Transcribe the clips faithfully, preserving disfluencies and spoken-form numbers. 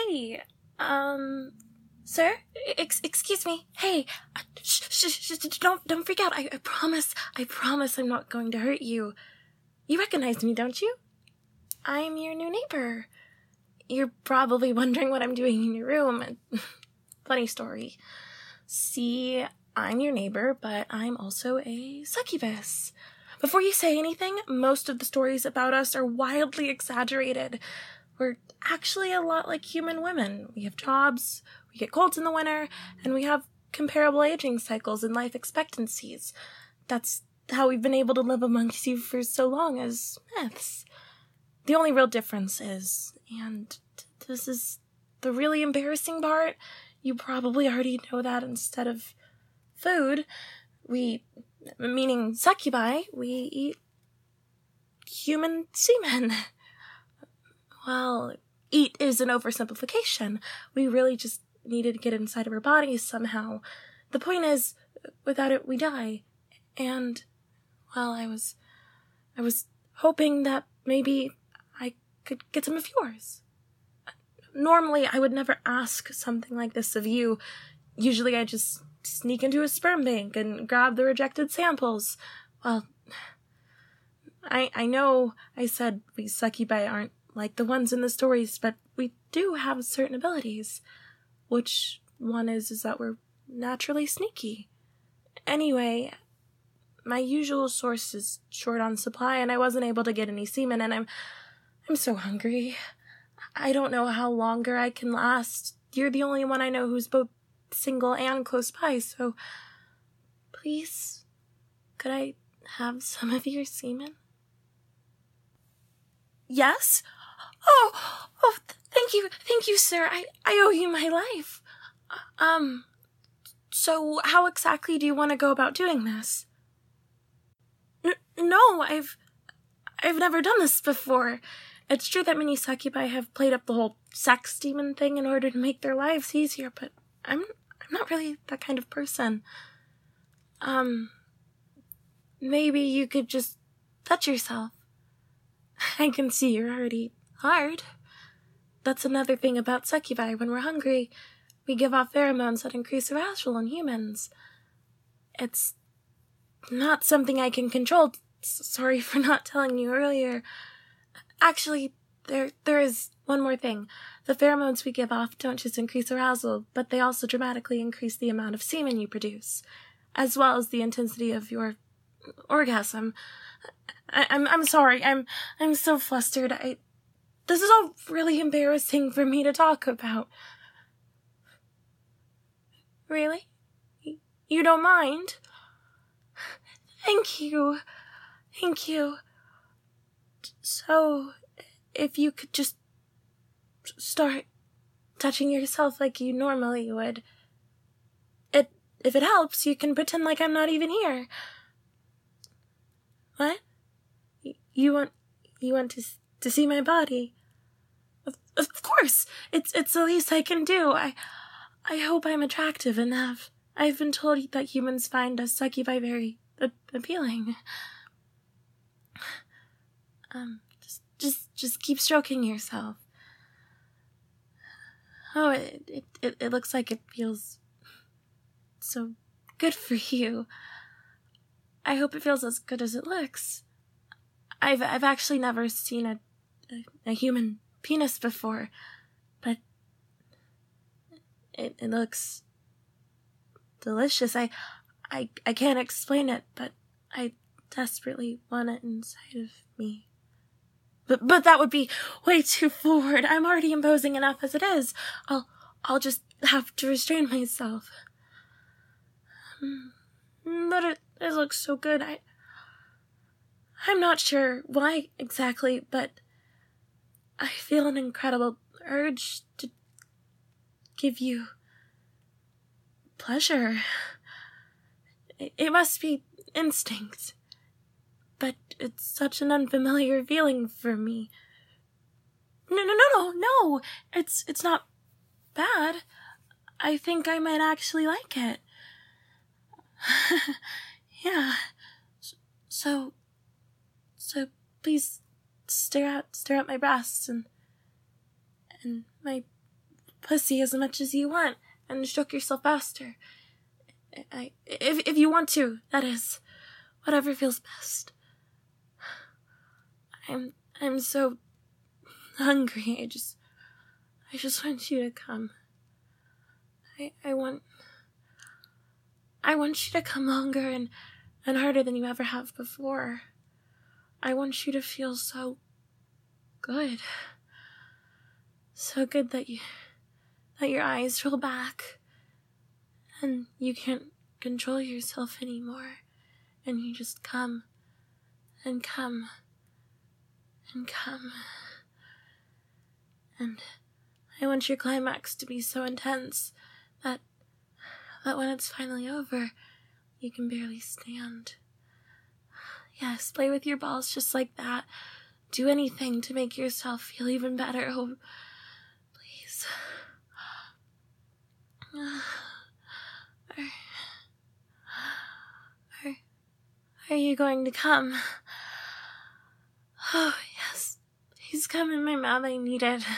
Hey, um, sir? Ex- excuse me. Hey, uh, sh- sh- sh- don't, don't freak out. I, I promise, I promise I'm not going to hurt you. You recognize me, don't you? I'm your new neighbor. You're probably wondering what I'm doing in your room. Funny story. See, I'm your neighbor, but I'm also a succubus. Before you say anything, most of the stories about us are wildly exaggerated. We're actually a lot like human women. We have jobs, we get colds in the winter, and we have comparable aging cycles and life expectancies. That's how we've been able to live amongst you for so long as myths. The only real difference is, and this is the really embarrassing part, you probably already know that instead of food, we, meaning succubi, we eat human semen. Well, eat is an oversimplification. We really just needed to get inside of our bodies somehow. The point is, without it, we die. And, well, I was, I was hoping that maybe I could get some of yours. Normally, I would never ask something like this of you. Usually, I just sneak into a sperm bank and grab the rejected samples. Well, I I know I said we succubi aren't like the ones in the stories, but we do have certain abilities. Which one is is that we're naturally sneaky. Anyway, my usual source is short on supply, and I wasn't able to get any semen, and I'm I'm so hungry. I don't know how longer I can last. You're the only one I know who's both single and close by, so please, could I have some of your semen? Yes? Oh, oh, thank you, thank you, sir. I, I owe you my life. Um, so how exactly do you want to go about doing this? N- no, I've, I've never done this before. It's true that many succubi have played up the whole sex demon thing in order to make their lives easier, but I'm, I'm not really that kind of person. Um, maybe you could just touch yourself. I can see you're already hard. That's another thing about succubi. When we're hungry, we give off pheromones that increase arousal in humans. It's not something I can control. S- sorry for not telling you earlier. Actually, there there is one more thing. The pheromones we give off don't just increase arousal, but they also dramatically increase the amount of semen you produce, as well as the intensity of your orgasm. I, I'm I'm sorry. I'm I'm so flustered. I this is all really embarrassing for me to talk about. Really? You don't mind? Thank you. Thank you. So, if you could just start touching yourself like you normally would. It if it helps, you can pretend like I'm not even here. What? You want you want to to see my body? Of, of course. It's it's the least I can do. I I hope I'm attractive enough. I've been told that humans find us succubi very a- appealing. Um, just just just keep stroking yourself. Oh, it it it, it looks like it feels so good for you. I hope it feels as good as it looks. I've I've actually never seen a a, a human penis before, but it it looks delicious. I I I can't explain it, but I desperately want it inside of me. But but that would be way too forward. I'm already imposing enough as it is. I'll I'll just have to restrain myself. But it, it looks so good. I I'm not sure why exactly, but I feel an incredible urge to give you pleasure. It, it must be instinct, but it's such an unfamiliar feeling for me. No, no, no, no, no. It's it's not bad. I think I might actually like it. Yeah. So, so please stare at stare at my breasts and and my pussy as much as you want and stroke yourself faster. I, if, if you want to, that is. Whatever feels best. I'm, I'm so hungry. I just, I just want you to come. I, I want, I want you to come longer and, and harder than you ever have before. I want you to feel so good. So good that you, that your eyes roll back and you can't control yourself anymore. And you just come and come and come. And I want your climax to be so intense that, that when it's finally over, you can barely stand. Yes, play with your balls just like that. Do anything to make yourself feel even better. Oh, please. Are, are, are you going to come? Oh, yes. Please come in my mouth. I need it.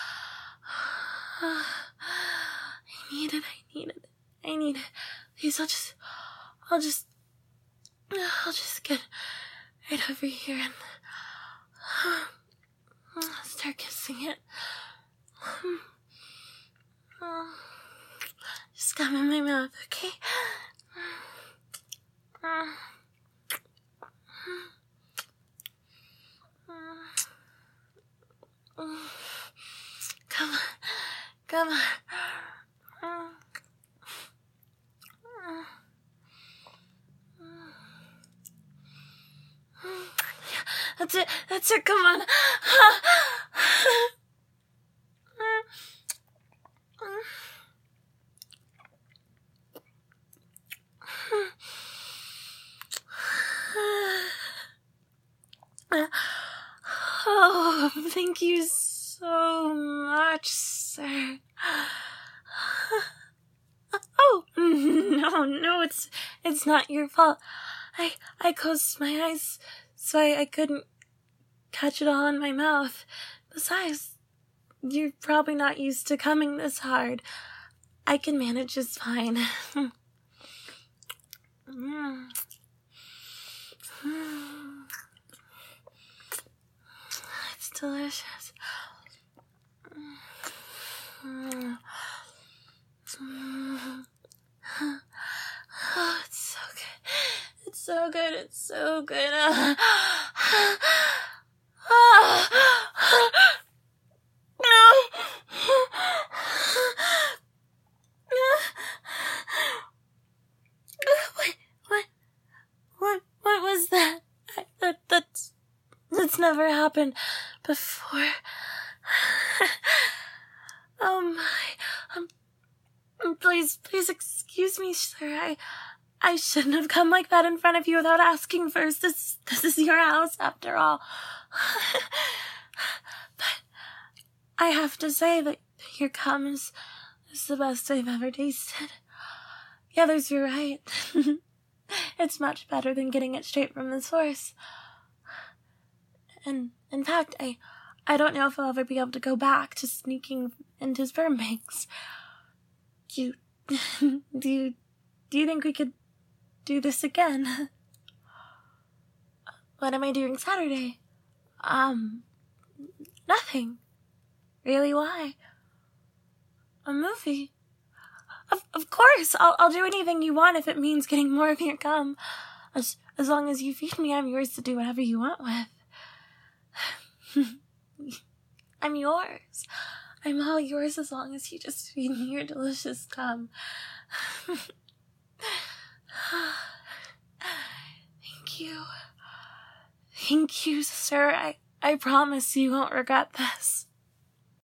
I need it. I need it. I need it. Please, I'll just, I'll just, I'll just get right over here and start kissing it. Just come in my mouth, okay? Come on, come on. That's it, that's it, come on. Oh, thank you so much, sir. Oh, no, no, it's, it's not your fault. I, I closed my eyes so I, I couldn't catch it all in my mouth. Besides, you're probably not used to coming this hard. I can manage just fine. mm. It's delicious. Mm. Mm. Oh, it's so good. It's so good. It's so good. Uh, uh, what, what, what, what was that? I, that, that's, that's never happened before. Oh my, um, please, please excuse me, sir. I, I shouldn't have come like that in front of you without asking first. This, this is your house after all. But I have to say that your cum is, is the best I've ever tasted. The others were right. It's much better than getting it straight from the source. And in fact, I, I don't know if I'll ever be able to go back to sneaking into sperm banks. Do you, do you, do you think we could do this again? What am I doing Saturday? Um, nothing. Really, why? A movie? Of, of course, I'll, I'll do anything you want if it means getting more of your cum. As, as long as you feed me, I'm yours to do whatever you want with. I'm yours. I'm all yours as long as you just feed me your delicious cum. Thank you. Thank you, sir. I, I promise you won't regret this.